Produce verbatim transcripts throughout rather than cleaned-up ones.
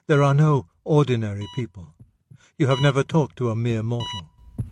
There are no ordinary people. You have never talked to a mere mortal.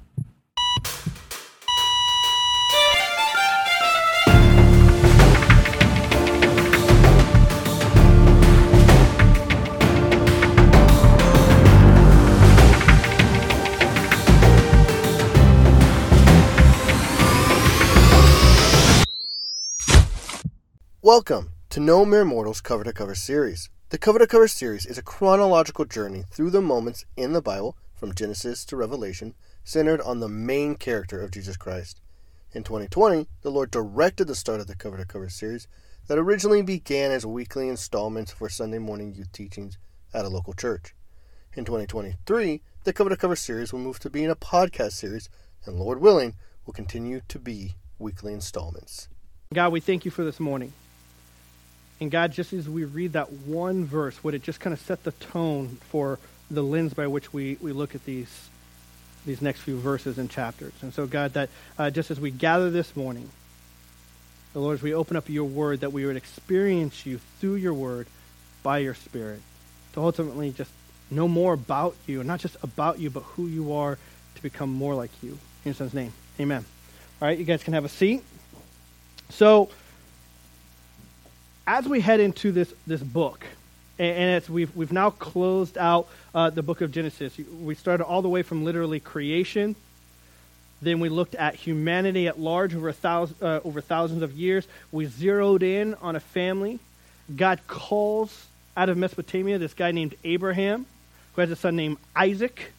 Welcome to No Mere Mortals Cover to Cover series. The Cover to Cover series is a chronological journey through the moments in the Bible, from Genesis to Revelation, centered on the main character of Jesus Christ. In twenty twenty, the Lord directed the start of the Cover to Cover series that originally began as weekly installments for Sunday morning youth teachings at a local church. In twenty twenty-three, the Cover to Cover series will move to being a podcast series, and Lord willing, will continue to be weekly installments. God, we thank you for this morning. And God, just as we read that one verse, would it just kind of set the tone for the lens by which we, we look at these these next few verses and chapters. And so, God, that uh, just as we gather this morning, the Lord, as we open up your word, that we would experience you through your word by your Spirit, to ultimately just know more about you, and not just about you, but who you are, to become more like you. In your Son's name, amen. All right, you guys can have a seat. So, as we head into this this book, and, and as we've we've now closed out uh, the book of Genesis, we started all the way from literally creation. Then we looked at humanity at large over a thousand uh, over thousands of years. We zeroed in on a family. God calls out of Mesopotamia this guy named Abraham, who has a son named Isaac.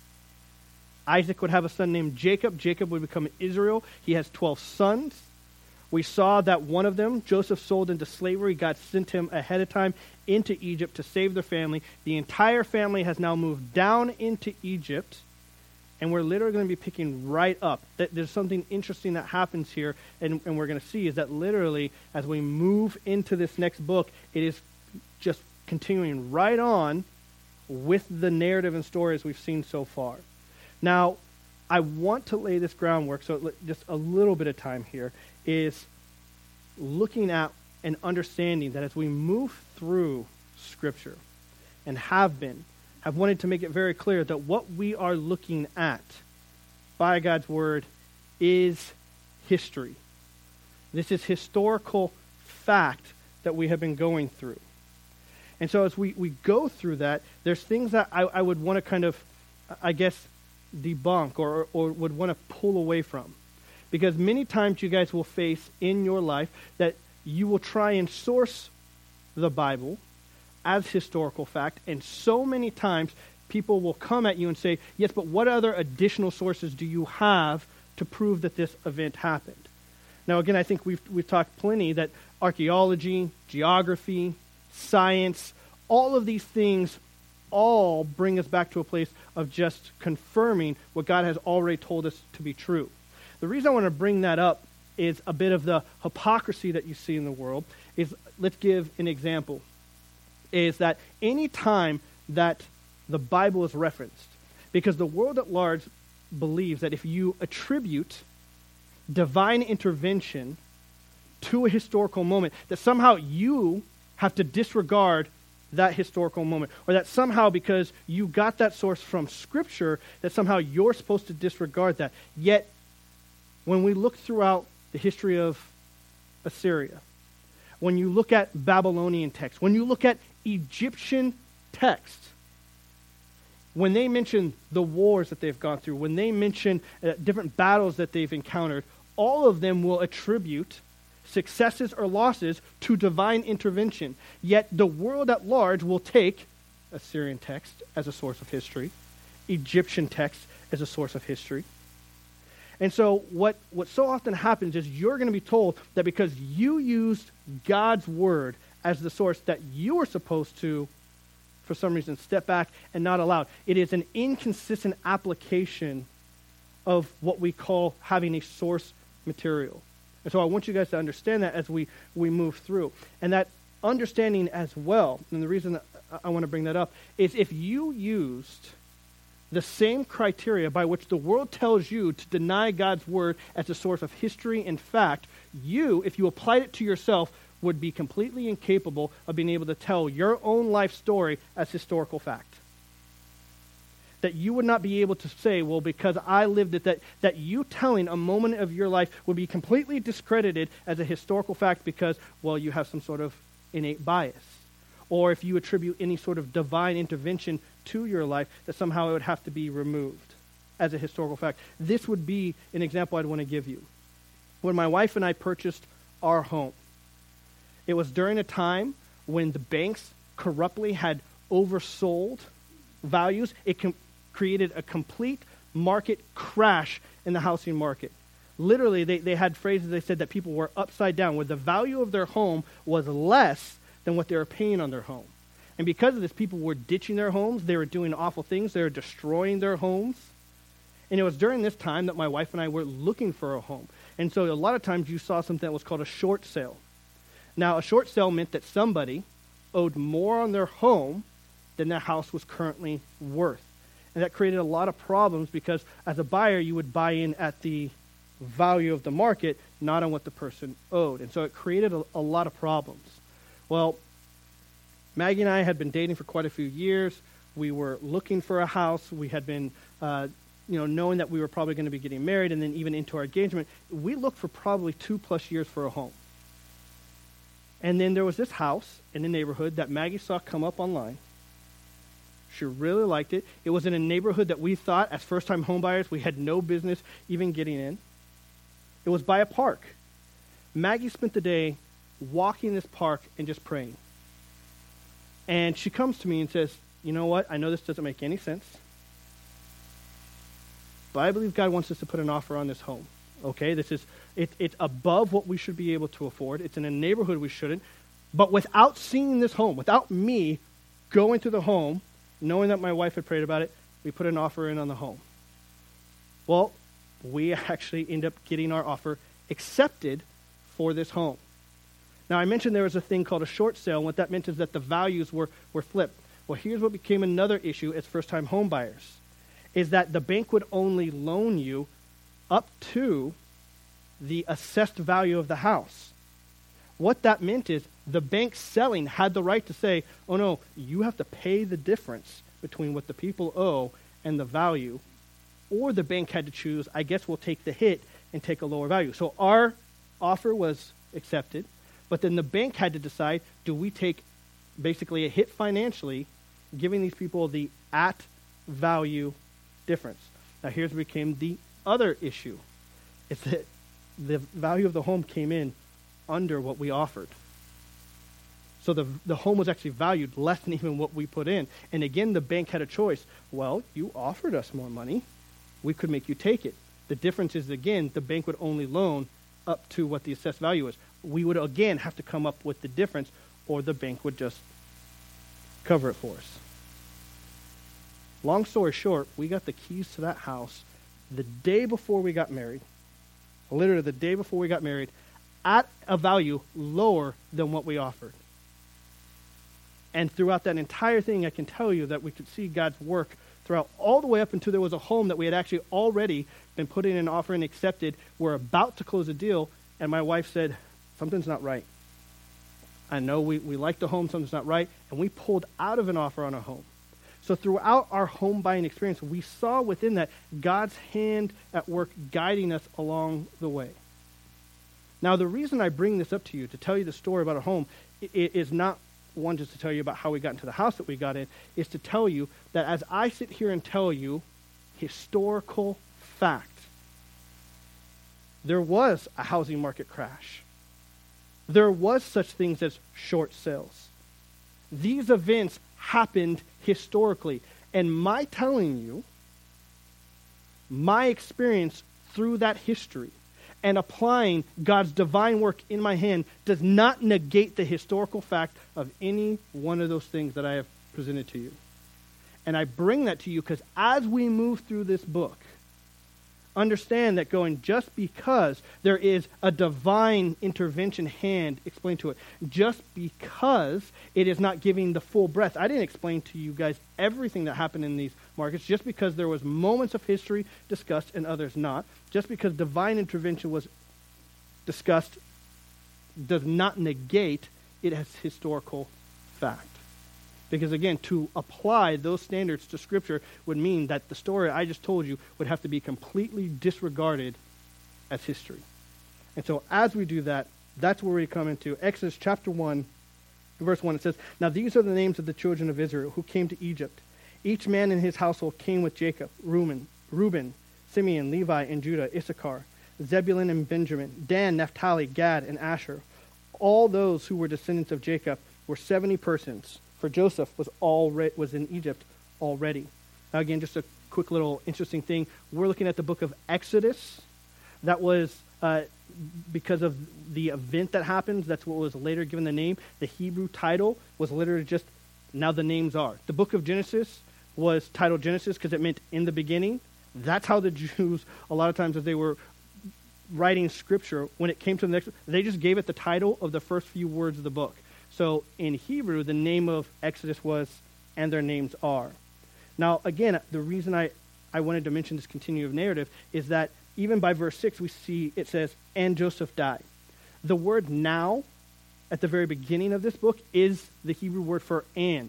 Isaac would have a son named Jacob. Jacob would become Israel. He has twelve sons. We saw that one of them, Joseph, sold into slavery. God sent him ahead of time into Egypt to save their family. The entire family has now moved down into Egypt, and we're literally going to be picking right up. There's something interesting that happens here, and, and we're going to see is that literally, as we move into this next book, it is just continuing right on with the narrative and stories we've seen so far. Now, I want to lay this groundwork, so just a little bit of time here, is looking at and understanding that as we move through Scripture, and have been, have wanted to make it very clear that what we are looking at by God's Word is history. This is historical fact that we have been going through. And so as we, we go through that, there's things that I, I would want to kind of, I guess, debunk or, or would want to pull away from. Because many times you guys will face in your life that you will try and source the Bible as historical fact, and so many times people will come at you and say, yes, but what other additional sources do you have to prove that this event happened? Now, again, I think we've we've talked plenty that archaeology, geography, science, all of these things all bring us back to a place of just confirming what God has already told us to be true. The reason I want to bring that up is a bit of the hypocrisy that you see in the world. Is let's give an example. Is that any time that the Bible is referenced, because the world at large believes that if you attribute divine intervention to a historical moment, that somehow you have to disregard that historical moment, or that somehow because you got that source from Scripture, that somehow you're supposed to disregard that. Yet, when we look throughout the history of Assyria, when you look at Babylonian texts, when you look at Egyptian texts, when they mention the wars that they've gone through, when they mention uh, different battles that they've encountered, all of them will attribute successes or losses to divine intervention. Yet the world at large will take Assyrian text as a source of history, Egyptian text as a source of history. And so what, what so often happens is you're going to be told that because you used God's Word as the source that you were supposed to, for some reason, step back and not allow. It is an inconsistent application of what we call having a source material. And so I want you guys to understand that as we, we move through. And that understanding as well, and the reason that I want to bring that up, is if you used the same criteria by which the world tells you to deny God's Word as a source of history and fact, you, if you applied it to yourself, would be completely incapable of being able to tell your own life story as historical fact. That you would not be able to say, well, because I lived it, that, that you telling a moment of your life would be completely discredited as a historical fact because, well, you have some sort of innate bias. Or if you attribute any sort of divine intervention to your life, that somehow it would have to be removed as a historical fact. This would be an example I'd want to give you. When my wife and I purchased our home, it was during a time when the banks corruptly had oversold values. It com- created a complete market crash in the housing market. Literally, they, they had phrases, they said that people were upside down, where the value of their home was less than what they were paying on their home. And because of this, people were ditching their homes. They were doing awful things. They were destroying their homes. And it was during this time that my wife and I were looking for a home. And so a lot of times you saw something that was called a short sale. Now, a short sale meant that somebody owed more on their home than their house was currently worth. And that created a lot of problems because as a buyer, you would buy in at the value of the market, not on what the person owed. And so it created a, a lot of problems. Well, Maggie and I had been dating for quite a few years. We were looking for a house. We had been, uh, you know, knowing that we were probably going to be getting married and then even into our engagement. We looked for probably two plus years for a home. And then there was this house in the neighborhood that Maggie saw come up online. She really liked it. It was in a neighborhood that we thought, as first-time homebuyers, we had no business even getting in. It was by a park. Maggie spent the day walking this park and just praying. And she comes to me and says, you know what? I know this doesn't make any sense, but I believe God wants us to put an offer on this home. Okay, this is it, it's above what we should be able to afford. It's in a neighborhood we shouldn't. But without seeing this home, without me going to the home, knowing that my wife had prayed about it, we put an offer in on the home. Well, we actually end up getting our offer accepted for this home. Now, I mentioned there was a thing called a short sale, and what that meant is that the values were, were flipped. Well, here's what became another issue as first-time home buyers, is that the bank would only loan you up to the assessed value of the house. What that meant is the bank selling had the right to say, oh no, you have to pay the difference between what the people owe and the value. Or the bank had to choose, I guess we'll take the hit and take a lower value. So our offer was accepted, but then the bank had to decide, do we take basically a hit financially, giving these people the at value difference. Now here's where became the other issue. It's that the value of the home came in under what we offered. So the the home was actually valued less than even what we put in. And again, the bank had a choice. Well, you offered us more money. We could make you take it. The difference is, again, the bank would only loan up to what the assessed value is. We would, again, have to come up with the difference, or the bank would just cover it for us. Long story short, we got the keys to that house the day before we got married, literally the day before we got married, at a value lower than what we offered. And throughout that entire thing, I can tell you that we could see God's work throughout all the way up until there was a home that we had actually already been putting an offer and accepted. We're about to close a deal, and my wife said, something's not right. I know we, we like the home, something's not right, and we pulled out of an offer on a home. So throughout our home buying experience, we saw within that God's hand at work guiding us along the way. Now, the reason I bring this up to you, to tell you the story about a home, is not one just to tell you about how we got into the house that we got in, is to tell you that as I sit here and tell you historical fact, there was a housing market crash. There was such things as short sales. These events happened historically. And my telling you, my experience through that history and applying God's divine work in my hand does not negate the historical fact of any one of those things that I have presented to you. And I bring that to you because as we move through this book, understand that going just because there is a divine intervention hand explained to it, just because it is not giving the full breadth. I didn't explain to you guys everything that happened in these markets, just because there was moments of history discussed and others not, just because divine intervention was discussed does not negate it as historical fact. Because again, to apply those standards to Scripture would mean that the story I just told you would have to be completely disregarded as history. And so as we do that, that's where we come into Exodus chapter one, verse one. It says, "Now these are the names of the children of Israel who came to Egypt. Each man in his household came with Jacob, Reuben, Reuben, Simeon, Levi, and Judah, Issachar, Zebulun and Benjamin, Dan, Naphtali, Gad, and Asher. All those who were descendants of Jacob were seventy persons, for Joseph was already was in Egypt already." Now again, just a quick little interesting thing. We're looking at the book of Exodus. That was uh, because of the event that happens. That's what was later given the name. The Hebrew title was literally just, now the names are. The book of Genesis was titled Genesis because it meant in the beginning. That's how the Jews, a lot of times as they were writing scripture, when it came to the next, they just gave it the title of the first few words of the book. So in Hebrew, the name of Exodus was, and their names are. Now, again, the reason I, I wanted to mention this continuum narrative is that even by verse six, we see it says, "And Joseph died." The word "now" at the very beginning of this book is the Hebrew word for "and."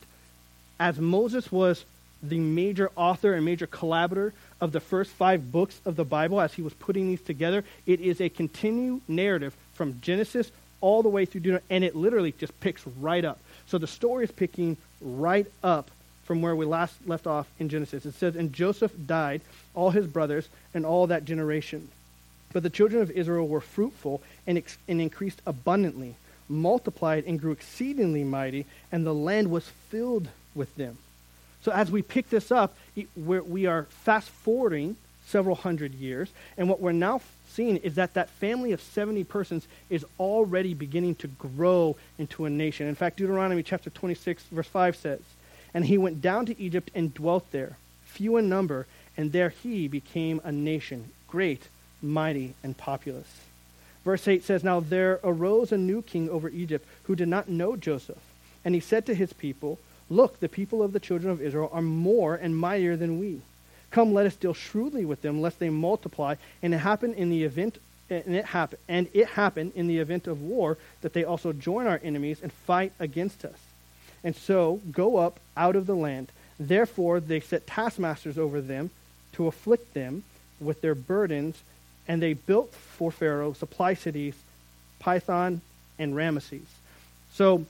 As Moses was the major author and major collaborator of the first five books of the Bible, as he was putting these together, it is a continued narrative from Genesis all the way through Deuteronomy, and it literally just picks right up. So the story is picking right up from where we last left off in Genesis. It says, "And Joseph died, all his brothers, and all that generation. But the children of Israel were fruitful and, ex- and increased abundantly, multiplied and grew exceedingly mighty, and the land was filled with them." So as we pick this up, it, we're, we are fast-forwarding several hundred years, and what we're now seeing is that that family of seventy persons is already beginning to grow into a nation. In fact, Deuteronomy chapter twenty-six, verse five says, "And he went down to Egypt and dwelt there, few in number, and there he became a nation, great, mighty, and populous." Verse eight says, "Now there arose a new king over Egypt who did not know Joseph. And he said to his people, 'Look, the people of the children of Israel are more and mightier than we. Come, let us deal shrewdly with them, lest they multiply, and it happen in the event and it happen and it happen in the event of war that they also join our enemies and fight against us. And so go up out of the land.' Therefore they set taskmasters over them to afflict them with their burdens, and they built for Pharaoh supply cities, Pithom and Ramesses." So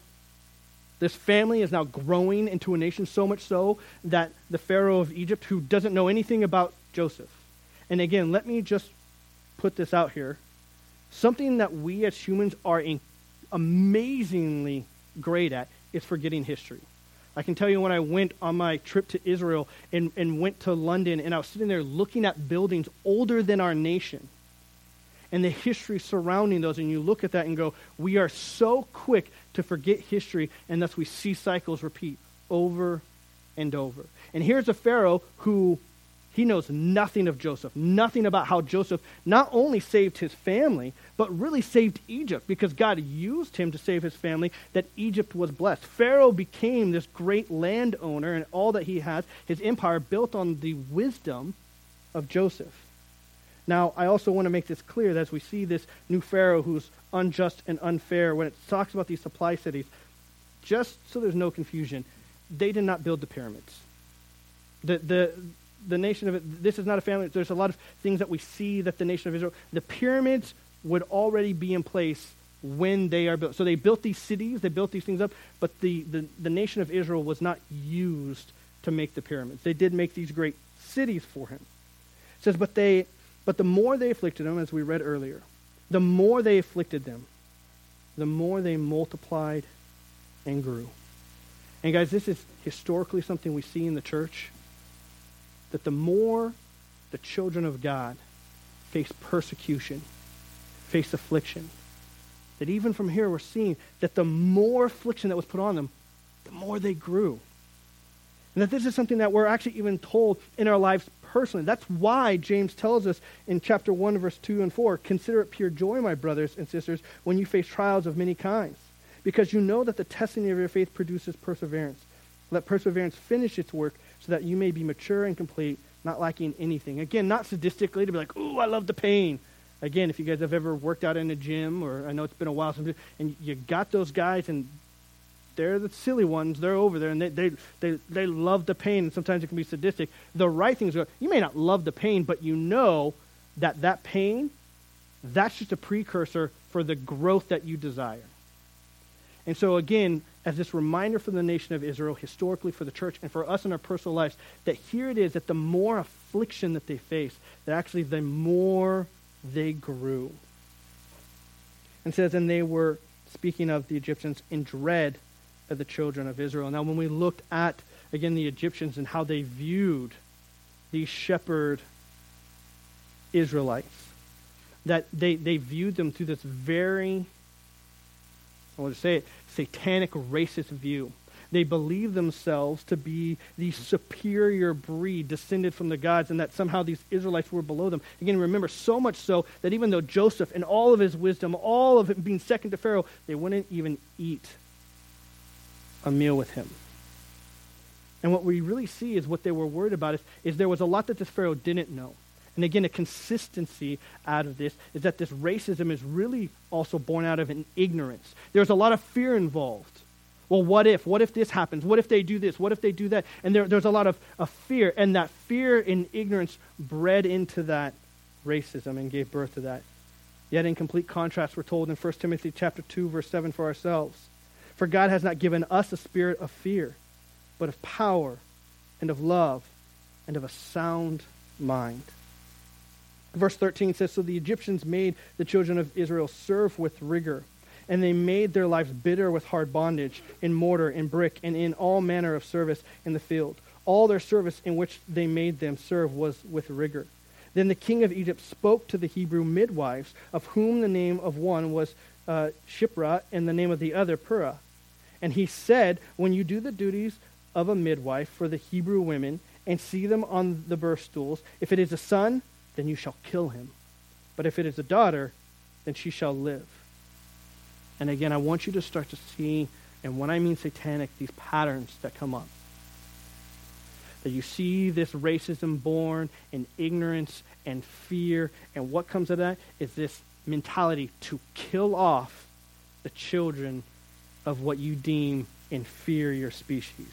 this family is now growing into a nation, so much so that the Pharaoh of Egypt, who doesn't know anything about Joseph. And again, let me just put this out here. Something that we as humans are in amazingly great at is forgetting history. I can tell you when I went on my trip to Israel and, and went to London, and I was sitting there looking at buildings older than our nation and the history surrounding those, and you look at that and go, we are so quick to forget history, and thus we see cycles repeat over and over. And here's a Pharaoh who, he knows nothing of Joseph, nothing about how Joseph not only saved his family, but really saved Egypt, because God used him to save his family, that Egypt was blessed. Pharaoh became this great landowner, and all that he has, his empire, built on the wisdom of Joseph. Now, I also want to make this clear that as we see this new Pharaoh who's unjust and unfair, when it talks about these supply cities, just so there's no confusion, they did not build the pyramids. The the the nation of it, this is not a family. There's a lot of things that we see that the nation of Israel, the pyramids would already be in place when they are built. So they built these cities, they built these things up, but the, the, the nation of Israel was not used to make the pyramids. They did make these great cities for him. It says, but they... But the more they afflicted them, as we read earlier, the more they afflicted them, the more they multiplied and grew. And guys, this is historically something we see in the church, that the more the children of God face persecution, face affliction, that even from here we're seeing that the more affliction that was put on them, the more they grew. And that this is something that we're actually even told in our lives personally. That's why James tells us in chapter one, verse two and four, "Consider it pure joy, my brothers and sisters, when you face trials of many kinds, because you know that the testing of your faith produces perseverance. Let perseverance finish its work, so that you may be mature and complete, not lacking anything." Again, not sadistically to be like, "Ooh, I love the pain." Again, if you guys have ever worked out in a gym, or I know it's been a while since, and you got those guys, and they're the silly ones, they're over there, and they they they, they love the pain, and sometimes it can be sadistic. The right thing is, you may not love the pain, but you know that that pain, that's just a precursor for the growth that you desire. And so again, as this reminder for the nation of Israel, historically for the church, and for us in our personal lives, that here it is that the more affliction that they face, that actually the more they grew. And it says, and they were, speaking of the Egyptians, in dread of the children of Israel. Now when we looked at, again, the Egyptians and how they viewed these shepherd Israelites, that they, they viewed them through this very, I want to say it, satanic racist view. They believed themselves to be the superior breed descended from the gods, and that somehow these Israelites were below them. Again, remember, so much so that even though Joseph, in all of his wisdom, all of it being second to Pharaoh, they wouldn't even eat a meal with him. And what we really see is what they were worried about is, is there was a lot that this Pharaoh didn't know. And again, a consistency out of this is that this racism is really also born out of an ignorance. There's a lot of fear involved. Well, what if? What if this happens? What if they do this? What if they do that? And there, there's a lot of, of fear, and that fear and ignorance bred into that racism and gave birth to that. Yet in complete contrast, we're told in First Timothy chapter two, verse seven for ourselves. For God has not given us a spirit of fear, but of power and of love and of a sound mind. Verse thirteen says, so the Egyptians made the children of Israel serve with rigor, and they made their lives bitter with hard bondage, in mortar, in brick, and in all manner of service in the field. All their service in which they made them serve was with rigor. Then the king of Egypt spoke to the Hebrew midwives, of whom the name of one was uh, Shiphrah, and the name of the other Puah. And he said, when you do the duties of a midwife for the Hebrew women, and see them on the birth stools, if it is a son, then you shall kill him. But if it is a daughter, then she shall live. And again, I want you to start to see, and when I mean satanic, these patterns that come up. That you see this racism born in ignorance and fear, and what comes of that is this mentality to kill off the children of what you deem inferior species.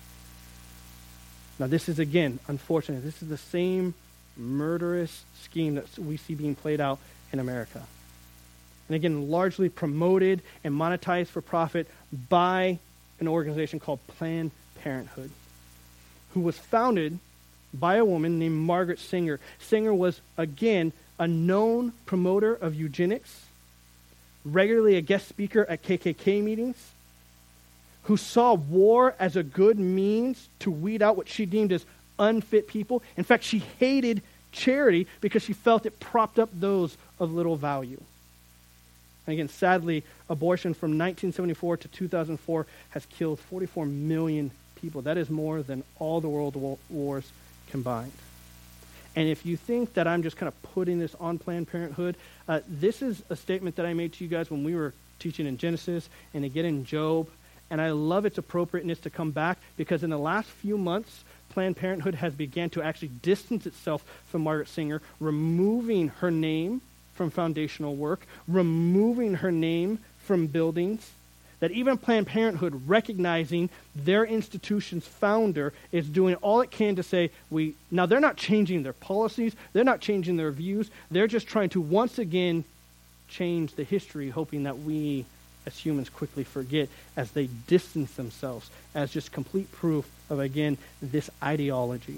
Now this is, again, unfortunate. This is the same murderous scheme that we see being played out in America. And again, largely promoted and monetized for profit by an organization called Planned Parenthood, who was founded by a woman named Margaret Sanger. Sanger was, again, a known promoter of eugenics, regularly a guest speaker at K K K meetings, who saw war as a good means to weed out what she deemed as unfit people. In fact, she hated charity because she felt it propped up those of little value. And again, sadly, abortion from nineteen seventy-four to two thousand four has killed forty-four million people. That is more than all the world wars combined. And if you think that I'm just kind of putting this on Planned Parenthood, uh, this is a statement that I made to you guys when we were teaching in Genesis and again in Job. And I love its appropriateness to come back because in the last few months, Planned Parenthood has began to actually distance itself from Margaret Sanger, removing her name from foundational work, removing her name from buildings, that even Planned Parenthood, recognizing their institution's founder, is doing all it can to say, we now they're not changing their policies, they're not changing their views, they're just trying to once again change the history, hoping that we as humans quickly forget as they distance themselves as just complete proof of, again, this ideology.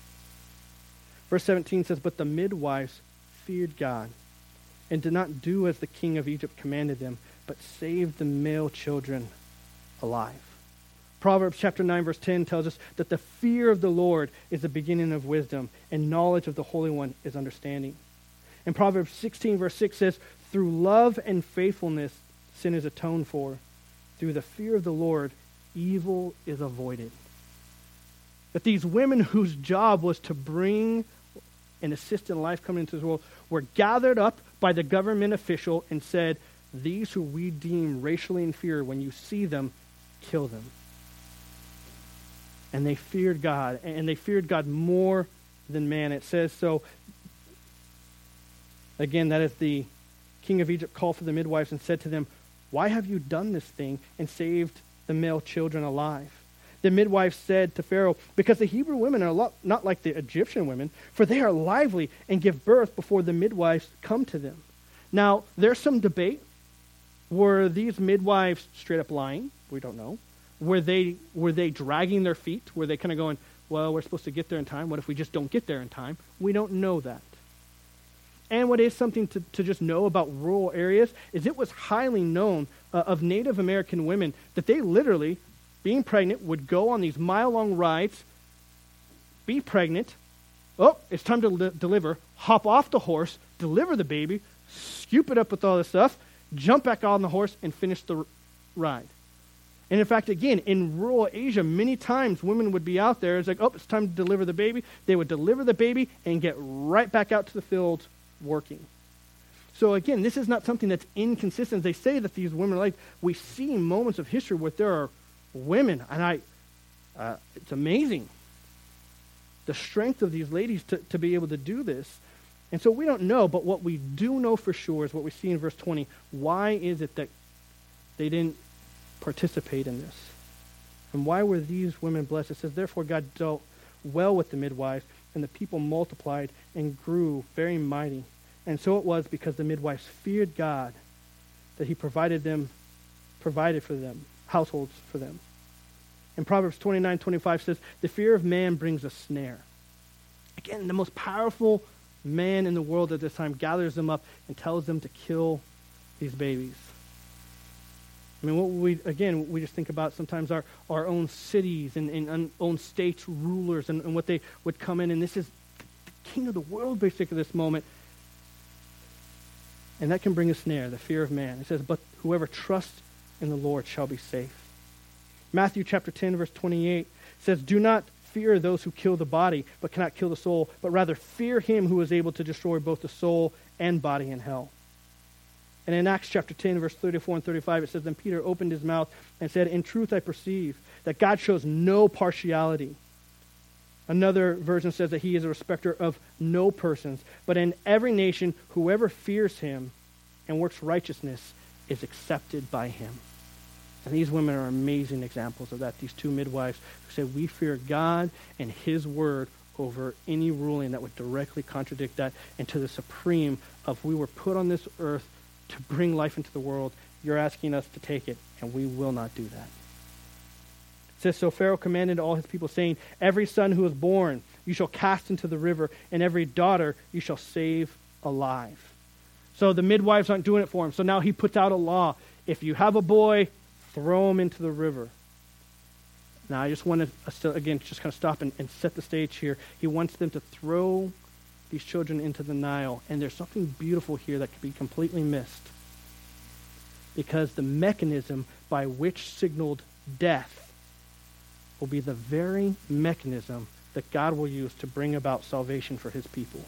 Verse seventeen says, but the midwives feared God and did not do as the king of Egypt commanded them, but saved the male children alive. Proverbs chapter nine, verse ten tells us that the fear of the Lord is the beginning of wisdom, and knowledge of the Holy One is understanding. And Proverbs sixteen, verse six says, through love and faithfulness, sin is atoned for. Through the fear of the Lord, evil is avoided. That these women whose job was to bring and assist in life coming into this world were gathered up by the government official and said, these who we deem racially inferior, when you see them, kill them. And they feared God, and they feared God more than man. It says so. Again, that is the king of Egypt called for the midwives and said to them, "Why have you done this thing and saved the male children alive?" The midwives said to Pharaoh, "Because the Hebrew women are a lot, not like the Egyptian women, for they are lively and give birth before the midwives come to them." Now, there's some debate. Were these midwives straight up lying? We don't know. Were they were they dragging their feet? Were they kind of going, well, we're supposed to get there in time. What if we just don't get there in time? We don't know that. And what is something to, to just know about rural areas is it was highly known uh, of Native American women that they literally, being pregnant, would go on these mile-long rides, be pregnant, oh, it's time to li- deliver, hop off the horse, deliver the baby, scoop it up with all this stuff, jump back on the horse, and finish the r- ride. And in fact, again, in rural Asia, many times women would be out there. It's like, oh, it's time to deliver the baby. They would deliver the baby and get right back out to the field working. So again, this is not something that's inconsistent. They say that these women are like, we see moments of history where there are women, and I, uh, it's amazing the strength of these ladies to, to be able to do this. And so we don't know, but what we do know for sure is what we see in verse twenty. Why is it that they didn't participate in this? And why were these women blessed? It says, therefore God dealt well with the midwives, and the people multiplied and grew very mighty. And so it was because the midwives feared God that he provided them, provided for them, households for them. And Proverbs twenty-nine twenty-five says, the fear of man brings a snare. Again, the most powerful man in the world at this time gathers them up and tells them to kill these babies. I mean, what we again, we just think about sometimes our, our own cities and, and un, own states, rulers, and, and what they would come in, and this is the king of the world, basically, at this moment. And that can bring a snare, the fear of man. It says, but whoever trusts in the Lord shall be safe. Matthew chapter ten, verse twenty-eight says, do not fear those who kill the body, but cannot kill the soul, but rather fear him who is able to destroy both the soul and body in hell. And in Acts chapter ten, verse thirty-four and thirty-five, it says, then Peter opened his mouth and said, in truth I perceive that God shows no partiality. Another version says that he is a respecter of no persons, but in every nation, whoever fears him and works righteousness is accepted by him. And these women are amazing examples of that, these two midwives who said, we fear God and his word over any ruling that would directly contradict that, and to the supreme of we were put on this earth to bring life into the world. You're asking us to take it, and we will not do that. It says, so Pharaoh commanded all his people, saying, every son who is born you shall cast into the river, and every daughter you shall save alive. So the midwives aren't doing it for him. So now he puts out a law. If you have a boy, throw him into the river. Now I just want to, again, just kind of stop and, and set the stage here. He wants them to throw these children into the Nile. And there's something beautiful here that could be completely missed. Because the mechanism by which signaled death will be the very mechanism that God will use to bring about salvation for his people.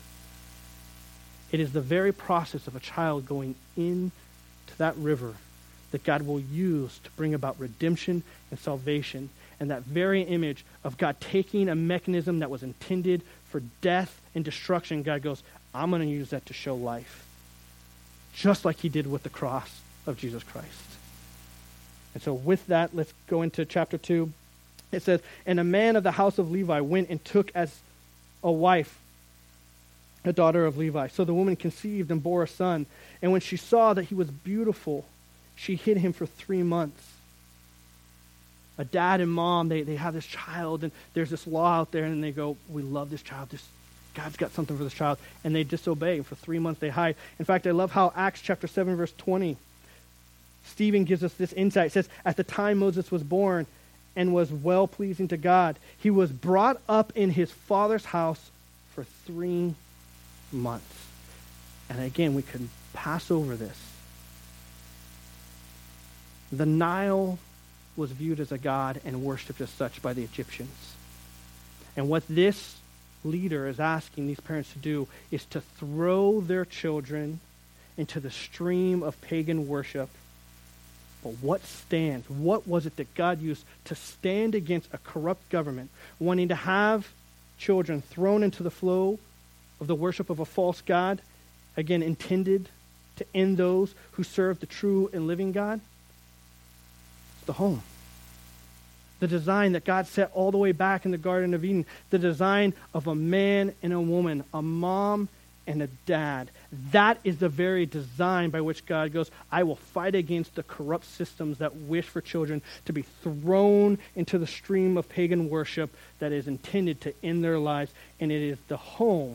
It is the very process of a child going into that river that God will use to bring about redemption and salvation. And that very image of God taking a mechanism that was intended for death and destruction, God goes, I'm going to use that to show life. Just like he did with the cross of Jesus Christ. And so with that, let's go into chapter two. It says, and a man of the house of Levi went and took as a wife a daughter of Levi. So the woman conceived and bore a son. And when she saw that he was beautiful, she hid him for three months. A dad and mom, they, they have this child, and there's this law out there, and they go, we love this child. This, God's got something for this child. And they disobey. For three months they hide. In fact, I love how Acts chapter seven, verse twenty, Stephen gives us this insight. It says, at the time Moses was born and was well-pleasing to God, he was brought up in his father's house for three months. And again, we can pass over this. The Nile was viewed as a god and worshipped as such by the Egyptians. And what this leader is asking these parents to do is to throw their children into the stream of pagan worship. But what stands? What was it that God used to stand against a corrupt government, wanting to have children thrown into the flow of the worship of a false god again, intended to end those who serve the true and living God? It's the home. The design that God set all the way back in the Garden of Eden. The design of a man and a woman, a mom and a dad. That is the very design by which God goes, I will fight against the corrupt systems that wish for children to be thrown into the stream of pagan worship that is intended to end their lives. And it is the home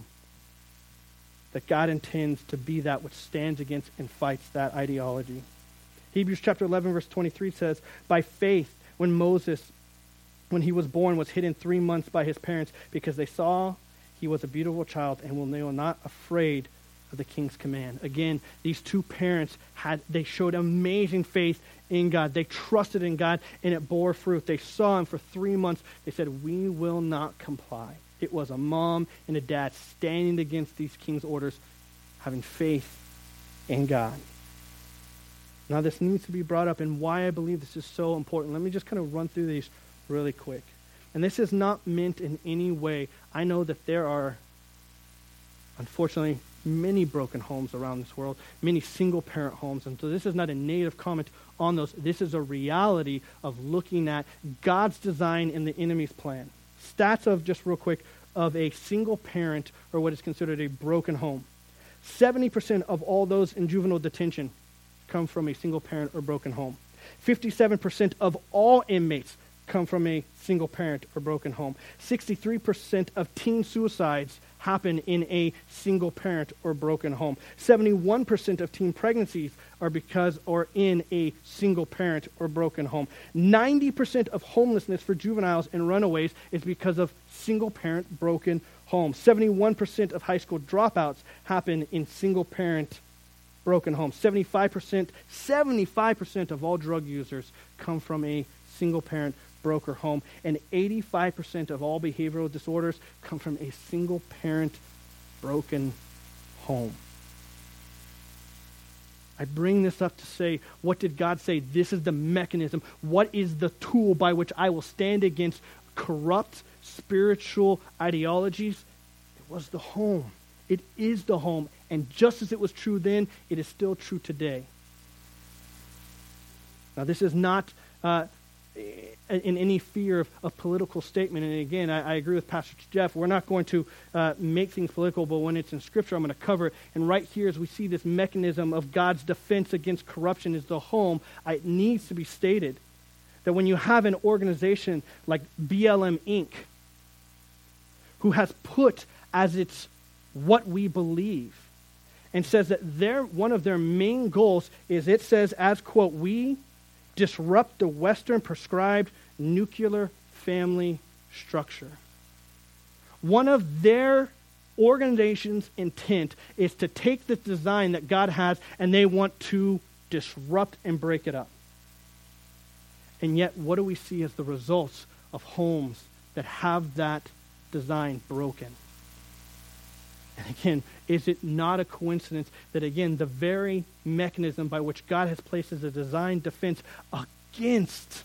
that God intends to be that which stands against and fights that ideology. Hebrews chapter eleven, verse twenty-three says, by faith, when Moses, when he was born, was hidden three months by his parents because they saw he was a beautiful child and they were not afraid of the king's command. Again, these two parents had, they showed amazing faith in God. They trusted in God and it bore fruit. They saw him for three months. They said, we will not comply. It was a mom and a dad standing against these king's orders, having faith in God. Now this needs to be brought up, and why I believe this is so important. Let me just kind of run through these really quick. And this is not meant in any way. I know that there are, unfortunately, many broken homes around this world, many single-parent homes. And so this is not a negative comment on those. This is a reality of looking at God's design and the enemy's plan. Stats of, just real quick, of a single parent or what is considered a broken home. seventy percent of all those in juvenile detention come from a single parent or broken home. fifty-seven percent of all inmates come from a single parent or broken home. sixty-three percent of teen suicides happen in a single parent or broken home. seventy-one percent of teen pregnancies are because or in a single parent or broken home. ninety percent of homelessness for juveniles and runaways is because of single parent broken homes. seventy-one percent of high school dropouts happen in single parent broken homes. seventy-five percent, seventy-five percent of all drug users come from a single parent broken home, and eighty-five percent of all behavioral disorders come from a single parent broken home. I bring this up to say, what did God say? This is the mechanism. What is the tool by which I will stand against corrupt spiritual ideologies? It was the home. It is the home. And just as it was true then, it is still true today. Now, this is not uh, in any fear of, of political statement. And again, I, I agree with Pastor Jeff. We're not going to uh, make things political, but when it's in Scripture, I'm going to cover it. And right here, as we see this mechanism of God's defense against corruption is the home, I, it needs to be stated that when you have an organization like B L M Incorporated, who has put as its what we believe, and says that their one of their main goals is, it says, as, quote, we disrupt the Western prescribed nuclear family structure. One of their organization's intent is to take the design that God has and they want to disrupt and break it up. And yet, what do we see as the results of homes that have that design broken? And again, is it not a coincidence that, again, the very mechanism by which God has placed as a design defense against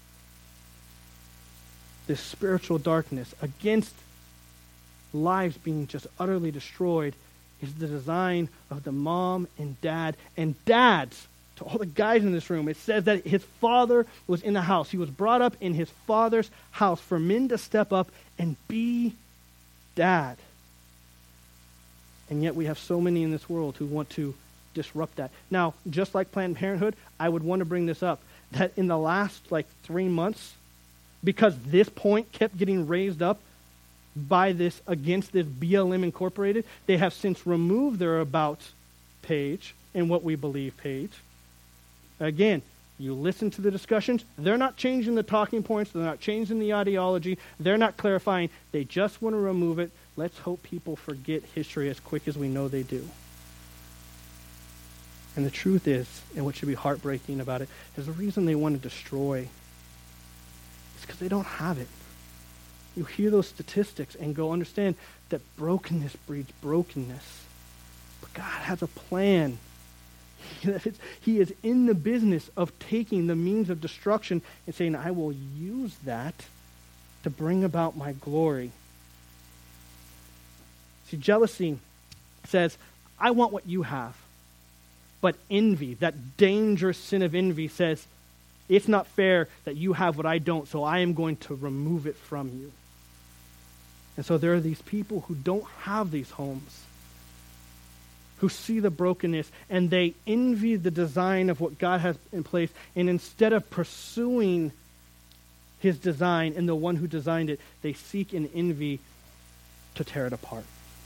this spiritual darkness, against lives being just utterly destroyed, is the design of the mom and dad. And dads, to all the guys in this room, it says that his father was in the house. He was brought up in his father's house for men to step up and be dad. And yet we have so many in this world who want to disrupt that. Now, just like Planned Parenthood, I would want to bring this up, that in the last like three months, because this point kept getting raised up by this, against this B L M Incorporated, they have since removed their About page and What We Believe page. Again, you listen to the discussions, they're not changing the talking points, they're not changing the ideology, they're not clarifying, they just want to remove it. Let's hope people forget history as quick as we know they do. And the truth is, and what should be heartbreaking about it, is the reason they want to destroy is because they don't have it. You hear those statistics and go understand that brokenness breeds brokenness. But God has a plan. He is in the business of taking the means of destruction and saying, I will use that to bring about my glory. See, jealousy says, I want what you have. But envy, that dangerous sin of envy, says, it's not fair that you have what I don't, so I am going to remove it from you. And so there are these people who don't have these homes, who see the brokenness, and they envy the design of what God has in place, and instead of pursuing his design and the one who designed it, they seek in envy to tear it apart.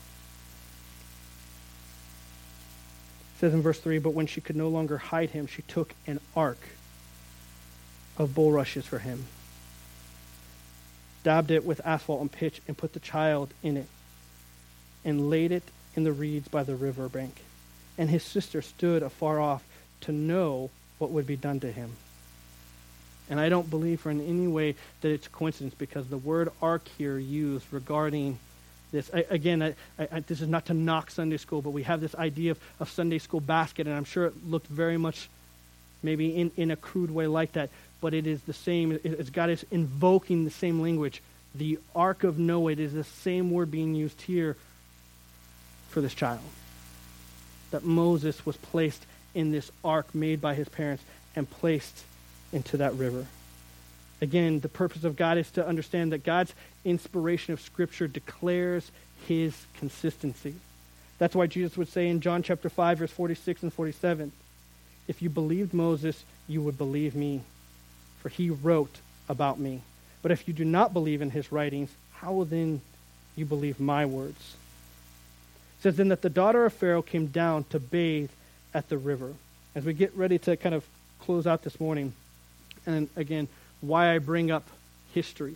It says in verse three, but when she could no longer hide him, she took an ark of bulrushes for him, dabbed it with asphalt and pitch, and put the child in it, and laid it in the reeds by the river bank. And his sister stood afar off to know what would be done to him. And I don't believe for in any way that it's a coincidence, because the word ark here used regarding this, I, again, I, I, this is not to knock Sunday school, but we have this idea of, of Sunday school basket, and I'm sure it looked very much maybe in, in a crude way like that, but it is the same, as God is invoking the same language. The ark of Noah, it is the same word being used here for this child. That Moses was placed in this ark made by his parents and placed into that river. Again, the purpose of God is to understand that God's inspiration of Scripture declares his consistency. That's why Jesus would say in John chapter five, verse forty-six and forty-seven, if you believed Moses, you would believe me, for he wrote about me. But if you do not believe in his writings, how will then you believe my words? It says then that the daughter of Pharaoh came down to bathe at the river. As we get ready to kind of close out this morning, and again, why I bring up history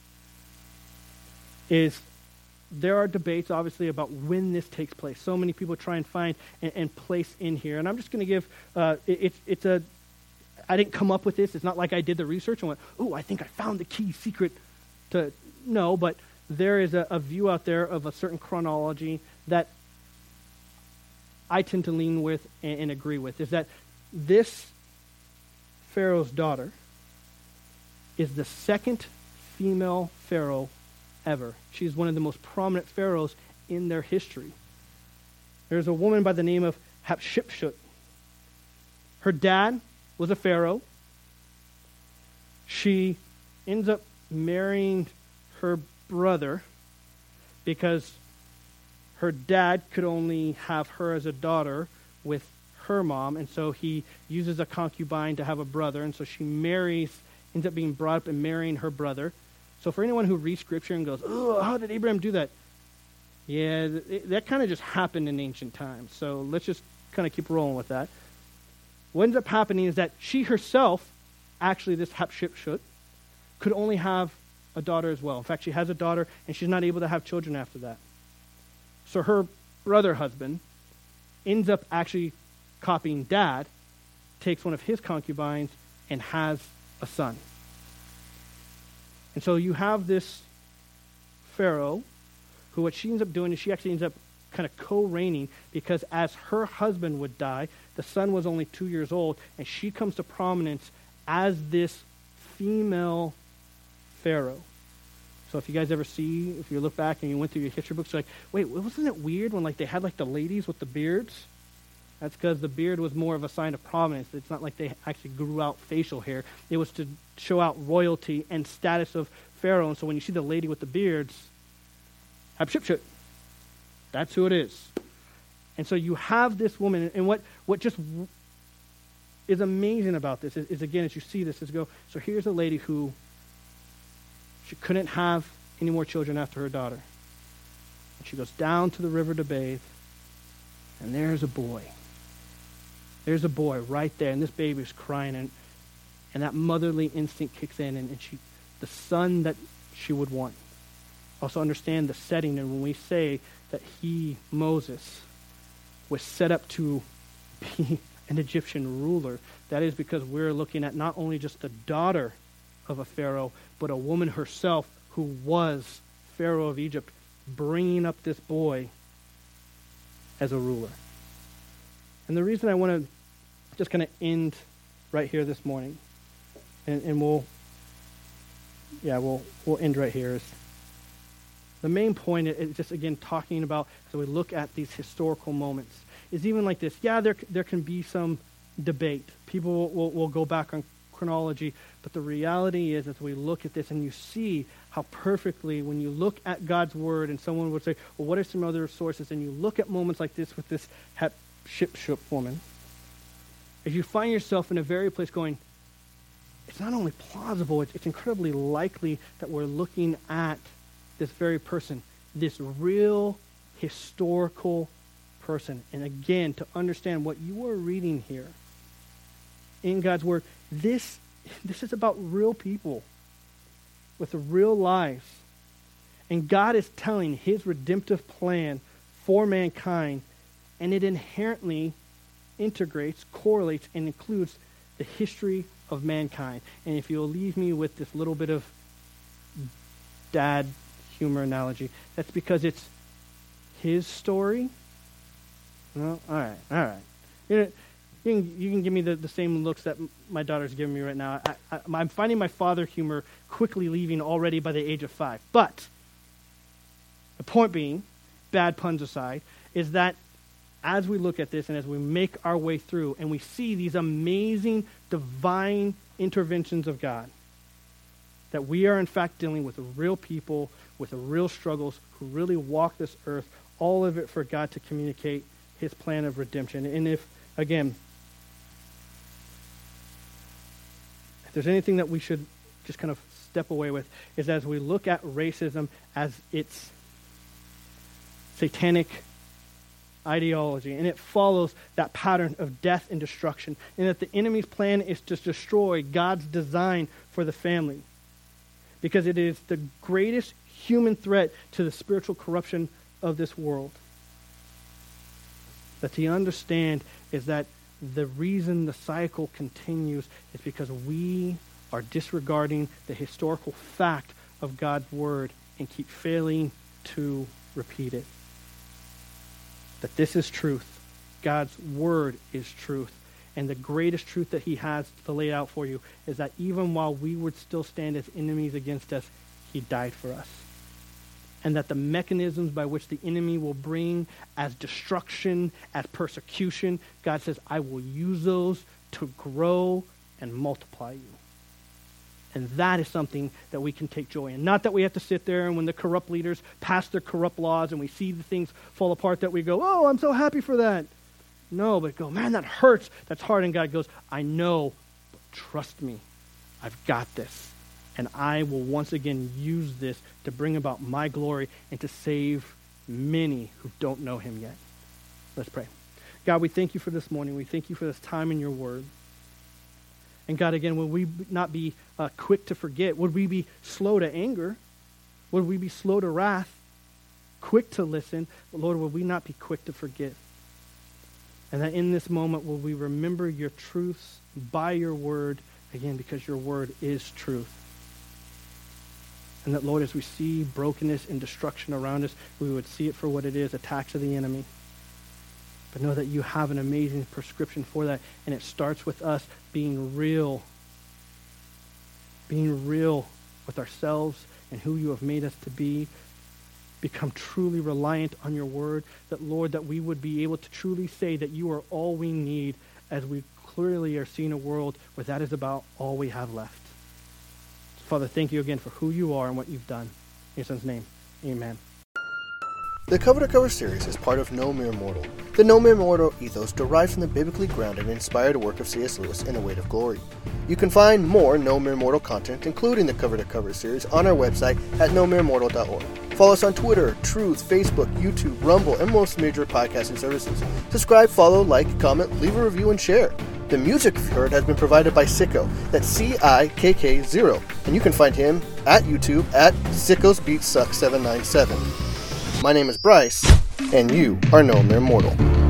is there are debates, obviously, about when this takes place. So many people try and find and, and place in here. And I'm just going to give, uh, it, it's, it's a, I didn't come up with this. It's not like I did the research and went, oh, I think I found the key secret to, no, but there is a, a view out there of a certain chronology that I tend to lean with and, and agree with, is that this Pharaoh's daughter is the second female pharaoh ever. She's one of the most prominent pharaohs in their history. There's a woman by the name of Hatshepsut. Her dad was a pharaoh. She ends up marrying her brother because her dad could only have her as a daughter with her mom, and so he uses a concubine to have a brother, and so she marries, ends up being brought up and marrying her brother. So for anyone who reads Scripture and goes, oh, how did Abraham do that? Yeah, th- that kind of just happened in ancient times. So let's just kind of keep rolling with that. What ends up happening is that she herself, actually this Hatshepsut, could only have a daughter as well. In fact, she has a daughter, and she's not able to have children after that. So her brother husband ends up actually copying dad, takes one of his concubines, and has a son. And so you have this Pharaoh, who what she ends up doing is she actually ends up kind of co-reigning, because as her husband would die, the son was only two years old, and she comes to prominence as this female Pharaoh. So if you guys ever see, if you look back and you went through your history books, you're like, wait, wasn't it weird when like they had like the ladies with the beards? That's because the beard was more of a sign of prominence. It's not like they actually grew out facial hair. It was to show out royalty and status of Pharaoh. And so when you see the lady with the beards, Hatshepsut, that's who it is. And so you have this woman, and what, what just is amazing about this is, is, again, as you see this, is go, so here's a lady who she couldn't have any more children after her daughter. And she goes down to the river to bathe, and there's a boy. There's a boy right there, and this baby's crying, and and that motherly instinct kicks in, and, and she, the son that she would want. Also understand the setting, and when we say that he, Moses, was set up to be an Egyptian ruler, that is because we're looking at not only just the daughter of a pharaoh, but a woman herself who was Pharaoh of Egypt, bringing up this boy as a ruler. And the reason I want to just kind of end right here this morning, and, and we'll, yeah, we'll we'll end right here, is the main point is just, again, talking about, so we look at these historical moments. is even like this. Yeah, there there can be some debate. People will, will, will go back on chronology, but the reality is, as we look at this and you see how perfectly, when you look at God's word, and someone would say, well, what are some other sources? And you look at moments like this with this Hatshepsut woman, as you find yourself in a very place going, it's not only plausible, it's, it's incredibly likely that we're looking at this very person, this real historical person. And again, to understand what you are reading here in God's word, this this is about real people with real lives. And God is telling his redemptive plan for mankind, and it inherently integrates, correlates, and includes the history of mankind. And if you'll leave me with this little bit of dad humor analogy, that's because it's his story. No? All right, all right. You know, you can, you can give me the, the same looks that m- my daughter's giving me right now. I, I, I'm finding my father humor quickly leaving already by the age of five. But the point being, bad puns aside, is that as we look at this and as we make our way through and we see these amazing divine interventions of God, that we are in fact dealing with real people, with real struggles, who really walk this earth, all of it for God to communicate his plan of redemption. And if, again, if there's anything that we should just kind of step away with, is as we look at racism as its satanic ideology, and it follows that pattern of death and destruction, and that the enemy's plan is to destroy God's design for the family, because it is the greatest human threat to the spiritual corruption of this world. That to understand is that the reason the cycle continues is because we are disregarding the historical fact of God's word and keep failing to repeat it. That this is truth. God's word is truth. And the greatest truth that he has to lay out for you is that even while we would still stand as enemies against us, he died for us. And that the mechanisms by which the enemy will bring as destruction, as persecution, God says, I will use those to grow and multiply you. And that is something that we can take joy in. Not that we have to sit there and when the corrupt leaders pass their corrupt laws and we see the things fall apart that we go, oh, I'm so happy for that. No, but go, man, that hurts. That's hard. And God goes, I know, but trust me. I've got this. And I will once again use this to bring about my glory and to save many who don't know him yet. Let's pray. God, we thank you for this morning. We thank you for this time in your word. And God, again, would we not be uh, quick to forget? Would we be slow to anger? Would we be slow to wrath? Quick to listen? But Lord, would we not be quick to forget? And that in this moment, will we remember your truths by your word, again, because your word is truth. And that, Lord, as we see brokenness and destruction around us, we would see it for what it is, attacks of the enemy. But know that you have an amazing prescription for that. And it starts with us being real. Being real with ourselves and who you have made us to be. Become truly reliant on your word. That, Lord, that we would be able to truly say that you are all we need, as we clearly are seeing a world where that is about all we have left. So, Father, thank you again for who you are and what you've done. In your son's name, amen. The Cover to Cover series is part of No Mere Mortal. The No Mere Mortal ethos derives from the biblically grounded and inspired work of C S Lewis in A Weight of Glory. You can find more No Mere Mortal content, including the Cover to Cover series, on our website at no mere mortal dot org. Follow us on Twitter, Truth, Facebook, YouTube, Rumble, and most major podcasting services. Subscribe, follow, like, comment, leave a review, and share. The music you've heard has been provided by Sicko. That's C I K K zero. And you can find him at YouTube at Sicko's Beat Suck seven nine seven. My name is Bryce, and you are No Mere Mortal.